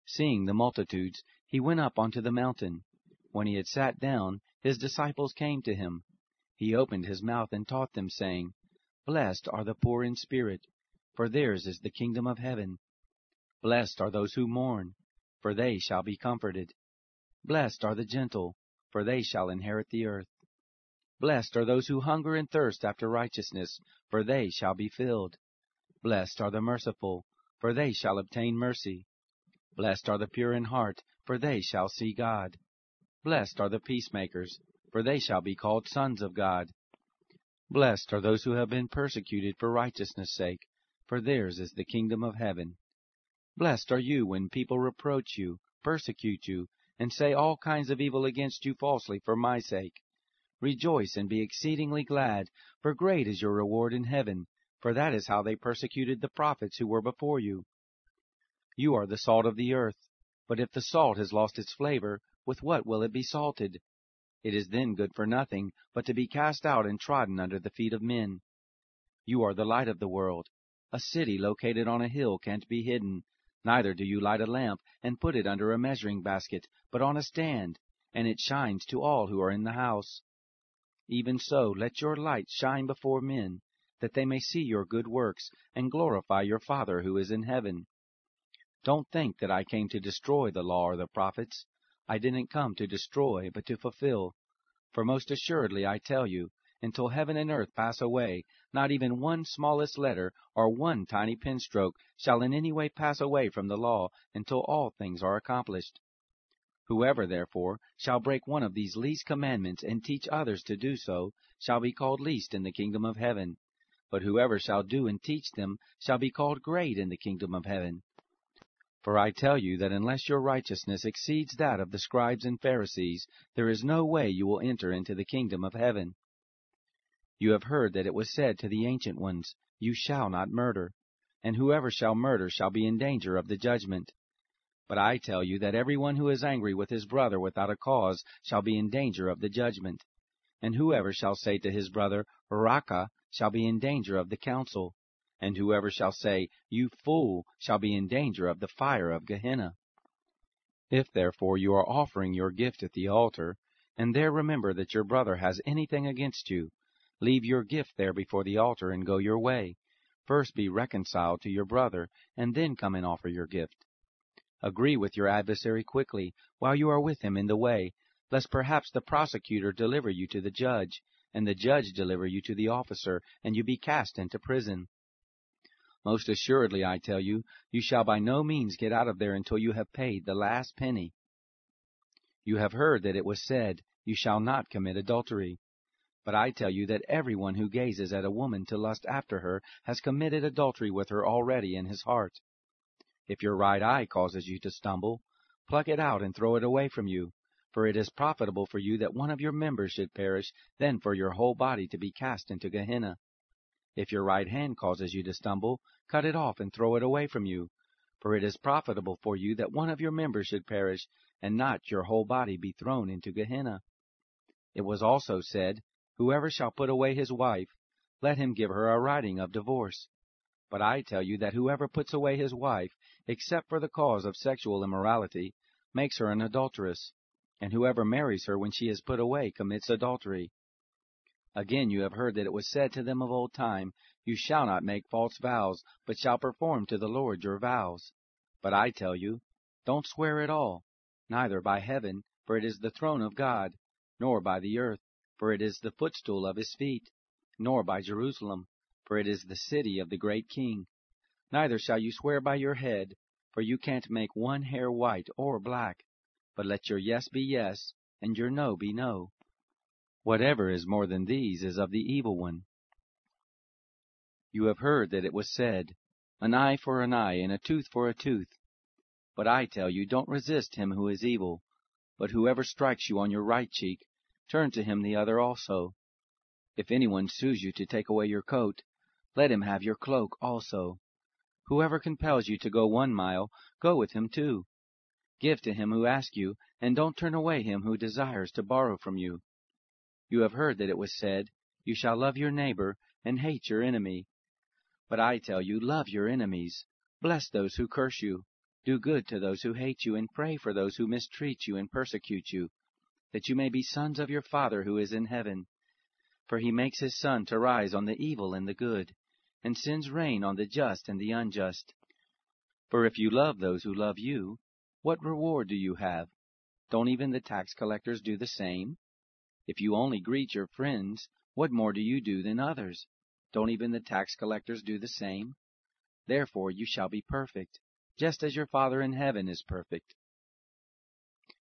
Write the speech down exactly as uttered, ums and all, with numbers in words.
Seeing the multitudes, he went up onto the mountain. When he had sat down, his disciples came to him. He opened his mouth and taught them, saying, Blessed are the poor in spirit, for theirs is the kingdom of heaven. Blessed are those who mourn, for they shall be comforted. Blessed are the gentle, for they shall inherit the earth. Blessed are those who hunger and thirst after righteousness, for they shall be filled. Blessed are the merciful, for they shall obtain mercy. Blessed are the pure in heart, for they shall see God. Blessed are the peacemakers, for they shall be called sons of God. Blessed are those who have been persecuted for righteousness' sake, for theirs is the kingdom of heaven. Blessed are you when people reproach you, persecute you, and say all kinds of evil against you falsely for my sake. Rejoice and be exceedingly glad, for great is your reward in heaven, for that is how they persecuted the prophets who were before you. You are the salt of the earth, but if the salt has lost its flavor, with what will it be salted? It is then good for nothing, but to be cast out and trodden under the feet of men. You are the light of the world. A city located on a hill can't be hidden. Neither do you light a lamp and put it under a measuring basket, but on a stand, and it shines to all who are in the house. Even so, let your light shine before men, that they may see your good works and glorify your Father who is in heaven. Don't think that I came to destroy the law or the prophets. I didn't come to destroy, but to fulfill. For most assuredly I tell you, until heaven and earth pass away, not even one smallest letter or one tiny pen stroke shall in any way pass away from the law until all things are accomplished. Whoever, therefore, shall break one of these least commandments and teach others to do so, shall be called least in the kingdom of heaven. But whoever shall do and teach them shall be called great in the kingdom of heaven. For I tell you that unless your righteousness exceeds that of the scribes and Pharisees, there is no way you will enter into the kingdom of heaven. You have heard that it was said to the ancient ones, You shall not murder, and whoever shall murder shall be in danger of the judgment. But I tell you that everyone who is angry with his brother without a cause shall be in danger of the judgment. And whoever shall say to his brother, Raca, shall be in danger of the council. And whoever shall say, You fool, shall be in danger of the fire of Gehenna. If therefore you are offering your gift at the altar, and there remember that your brother has anything against you, leave your gift there before the altar and go your way. First be reconciled to your brother, and then come and offer your gift. Agree with your adversary quickly, while you are with him in the way, lest perhaps the prosecutor deliver you to the judge, and the judge deliver you to the officer, and you be cast into prison. Most assuredly, I tell you, you shall by no means get out of there until you have paid the last penny. You have heard that it was said, You shall not commit adultery. But I tell you that everyone who gazes at a woman to lust after her has committed adultery with her already in his heart. If your right eye causes you to stumble, pluck it out and throw it away from you, for it is profitable for you that one of your members should perish than for your whole body to be cast into Gehenna. If your right hand causes you to stumble, cut it off and throw it away from you, for it is profitable for you that one of your members should perish, and not your whole body be thrown into Gehenna. It was also said, Whoever shall put away his wife, let him give her a writing of divorce. But I tell you that whoever puts away his wife, except for the cause of sexual immorality, makes her an adulteress, and whoever marries her when she is put away commits adultery. Again you have heard that it was said to them of old time, You shall not make false vows, but shall perform to the Lord your vows. But I tell you, don't swear at all, neither by heaven, for it is the throne of God, nor by the earth, for it is the footstool of his feet, nor by Jerusalem, for it is the city of the great King. Neither shall you swear by your head, for you can't make one hair white or black. But let your yes be yes, and your no be no. Whatever is more than these is of the evil one. You have heard that it was said, An eye for an eye, and a tooth for a tooth. But I tell you, don't resist him who is evil. But whoever strikes you on your right cheek, turn to him the other also. If anyone sues you to take away your coat, let him have your cloak also. Whoever compels you to go one mile, go with him two. Give to him who asks you, and don't turn away him who desires to borrow from you. You have heard that it was said, You shall love your neighbor, and hate your enemy. But I tell you, love your enemies, bless those who curse you, Do good to those who hate you, and pray for those who mistreat you and persecute you, that you may be sons of your Father who is in heaven. For he makes his sun to rise on the evil and the good, and sends rain on the just and the unjust. For if you love those who love you, what reward do you have? Don't even the tax collectors do the same? If you only greet your friends, what more do you do than others? Don't even the tax collectors do the same? Therefore you shall be perfect, just as your Father in heaven is perfect.